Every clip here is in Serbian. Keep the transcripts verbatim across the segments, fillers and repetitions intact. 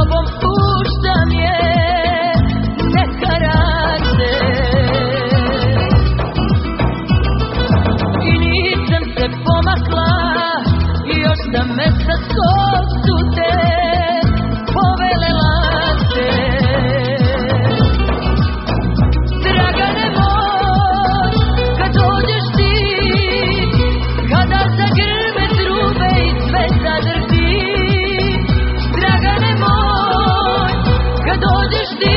tobom puštam je, neka raste. I nisam se pomakla, još sam mesta skog su te povele laste. Dragane moj, kad dođeš ti, kada zagrme trube i sve zadrži. Dragane moj, kad dođeš ti,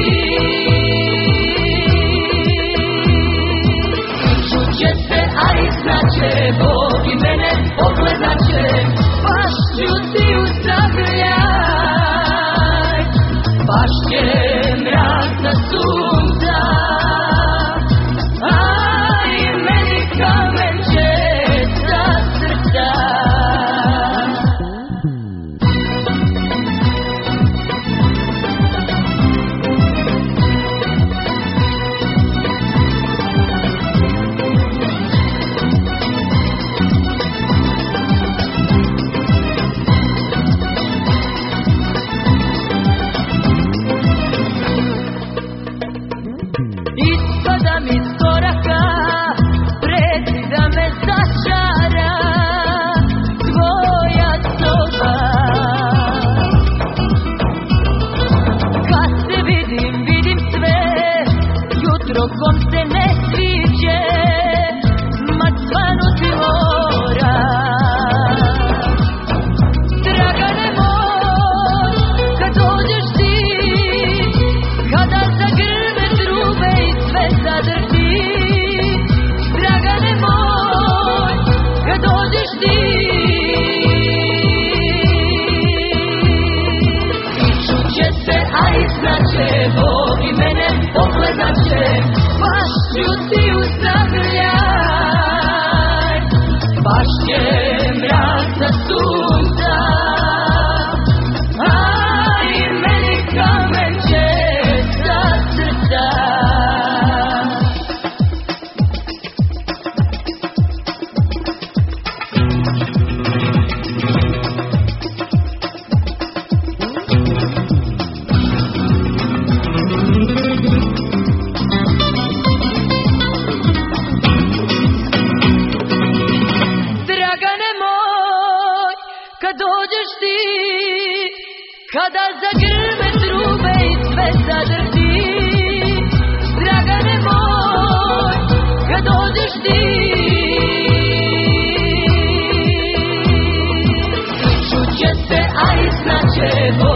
čuće se, ali znaće, Bog i mene pogledat će, pašću ti u zagrljaj, pašće mrazna sunca, a i meni kamen će sa srca. Ispadam iz koraka, preti da me začara tvoja soba. Kad se vidim, vidim sve, jutro kom se ne sviđe, ma svanuti mora. Dragane moj, kad dođeš ti, kada zagrme trube i sve zadrži. Dragane moj, kad dođeš ti, i čuće se, a i znaće, Bog i mene pogledat će, pašću ti u zagrljaj, pašće mrazna sunca, a i meni kamen će sa srca. Dragane moj, kad dođeš ti, kada zagrme trube i sve zadrži. Dragane moj, kad dođeš ti, čuće se, a i znaće,